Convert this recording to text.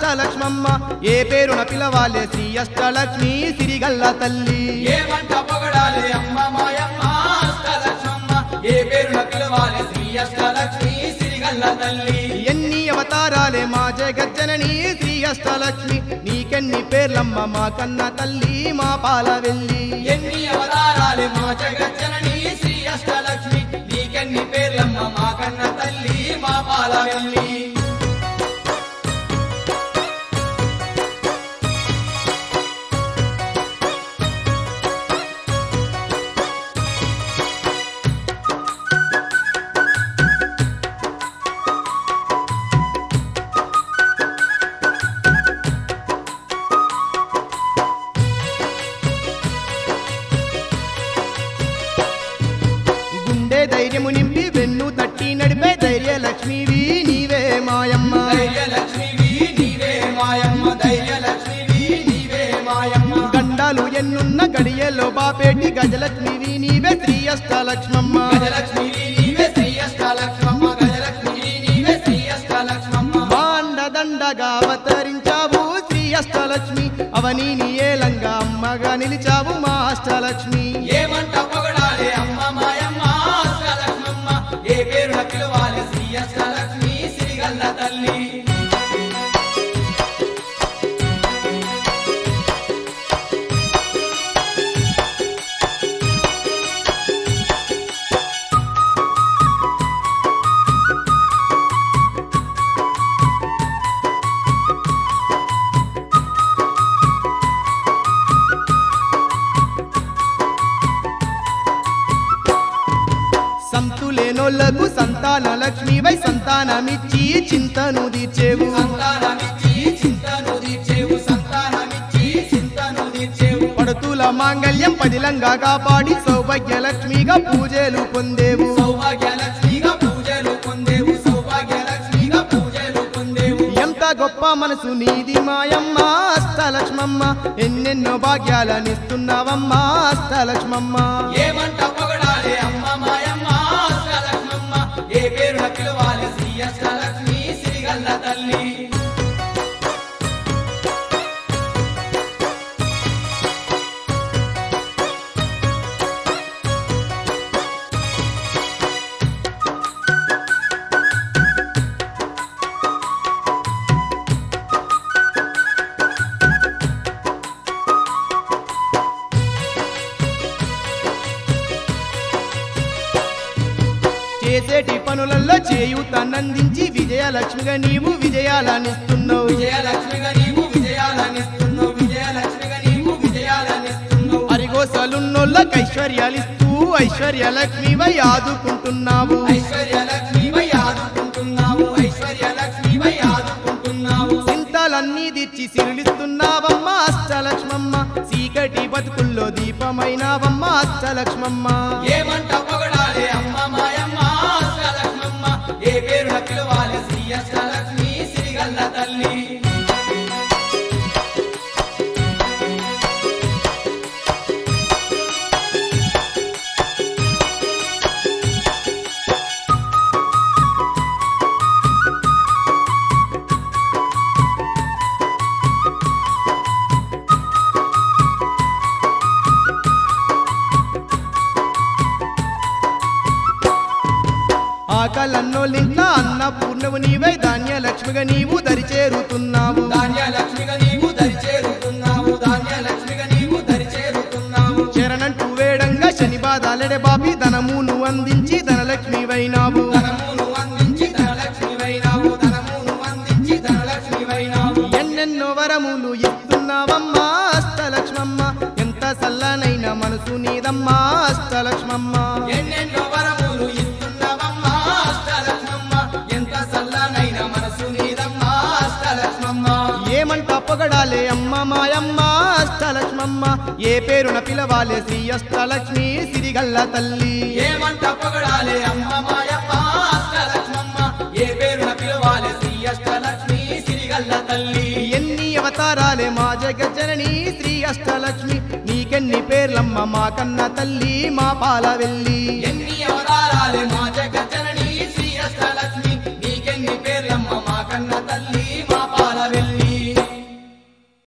అష్టలక్ష్మమ్మ ఏ పేరున పిలవాలే శ్రీ అష్టలక్ష్మి సిరిగల్ల తల్లి ఏమంట పొగడాలి అమ్మ మాయమ్మ అష్టలక్ష్మమ్మ ఏ పేరున పిలవాలి శ్రీ అష్టలక్ష్మి సిరిగల్ల తల్లి ఎన్ని అవతారాలే మా జగజ్జనని శ్రీ అష్టలక్ష్మి నీకెన్ని పేర్లమ్మ మా కన్న తల్లి మా పాల వెళ్ళి ఎన్ని అవతారాలు మా జగజ్జనని శ్రీ అష్టలక్ష్మి నీకెన్ని పేర్లమ్మ మా కన్న తల్లి మా పాల వెళ్ళి ధైర్యము నింపి వెన్ను తట్టి నడిపే ధైర్య లక్ష్మివి నీవే మాయమ్మ ధైర్యలక్ష్మివి నీవే మాయమ్మ ధైర్యలక్ష్మివి నీవే మాయమ్మ గండాలు ఎన్నున్న గడియలో బాపేటి గజలక్ష్మివి నీవే శ్రీ అష్టలక్ష్మమ్మ గజలక్ష్మివి నీవే శ్రీ అష్టలక్ష్మమ్మ గజలక్ష్మివి నీవే శ్రీ అష్టలక్ష్మమ్మ మాండదండగా అవతరించావు శ్రీ అష్టలక్ష్మి అవనీని ఏలంగా అమ్మగా నిలిచావు మా అష్టలక్ష్మి ఏమంట పొగడాలి అమ్మ మాయమ్మ అష్టలక్ష్మమ్మ ఏ పేరున పిలవాలి శ్రీ అష్టలక్ష్మి సిరిగల్ల తల్లి సంతులేనోళ్లకు సంతాన లక్ష్మివై సంతానమిచ్చి చింతను తీర్చేవు సంతానమిచ్చి చింతను తీర్చేవు సంతానమిచ్చి చింతను తీర్చేవు పడుతుల మాంగళ్యం పదిలంగా కాపాడి సౌభాగ్య లక్ష్మిగా పూజలు పొందేవు సౌభాగ్యలక్ష్మిగా పూజలు పొందేవు సౌభాగ్యలక్ష్మిగా పూజలు పొందేవు ఎంత గొప్ప మనసు నీది మాయమ్మ అష్టలక్ష్మమ్మ ఎన్నెన్నో భాగ్యాలనిస్తున్నావమ్మా అష్టలక్ష్మమ్మ ఏమంట పొగడాలి అమ్మ మాయమ్మ అష్టలక్ష్మమ్మ ఏ పేరున పిలవాలి శ్రీ అష్టలక్ష్మి సిరిగల్ల తల్లి చేసేటి పనులలో చేయూతనందించి విజయలక్ష్మిగా నీవు విజయాలనిస్తున్నావు విజయలక్ష్మిగా నీవు విజయాలనిస్తున్నావు విజయలక్ష్మిగా నీవు విజయాలనిస్తున్నావు అరిగోసలున్నోళ్ళకి ఐశ్వర్యాలిస్తూ ఐశ్వర్యలక్ష్మివై ఆదుకుంటున్నావు ఐశ్వర్యలక్ష్మివై ఆదుకుంటున్నావు ఐశ్వర్యలక్ష్మివై ఆదుకుంటున్నావు చింతలన్నీ దిచ్చి సిరులిస్తున్నావమ్మ అష్టలక్ష్మమ్మ చీకటి బతుకుల్లో దీపమైనావమ్మ అష్టలక్ష్మమ్మ ఏమంట పొగడాలి అమ్మ మాయమ్మ అష్టలక్ష్మమ్మ ఏ పేరున పిలవాలి శ్రీ అష్టలక్ష్మి సిరిగల్ల తల్లి ఆకలన్నోళ్ళింట్ల అన్నపూర్ణవు నీవై ధాన్యలక్ష్మిగా నీవు దరిచేరుతున్నావు ధాన్యలక్ష్మిగా నీవు దరిచేరుతున్నావు ధాన్యలక్ష్మిగా నీవు దరిచేరుతున్నావు చరణంటూ వేడంగా శని బాధాలెడే బాపి ధనమును అందించి ధనలక్ష్మివైనావు ధనమును అందించి ధనలక్ష్మివైనావు ధనమును అందించి ధనలక్ష్మివైనావు ఎన్నెన్నో వరములు ఇస్తున్నావమ్మా అష్టలక్ష్మమ్మ ఎంత సల్లనైన మనసు నీదమ్మా అష్టలక్ష్మమ్మ ఎన్నెన్నో వరములు ఇస్తున్నావమ్మా అష్టలక్ష్మమ్మ ఎంత సల్లనైన మనసు నీదమ్మా అష్టలక్ష్మమ్మ ఏమంట పొగడాలే అమ్మ మాయమ్మ అష్టలక్ష్మమ్మ ఏ పేరున పిలవాలే శ్రీ అష్టలక్ష్మి సిరిగల్ల తల్లి ఏమంట పొగడాలి అమ్మ మాయమ్మ అష్టలక్ష్మమ్మ ఏ పేరున పిలవాలి శ్రీ అష్టలక్ష్మి సిరిగల్ల తల్లి ఎన్ని అవతారాలే మా జగజ్జనని శ్రీ అష్టలక్ష్మి నీకెన్ని పేర్లమ్మ మా కన్న తల్లి మా పాల వెళ్ళి ఎన్ని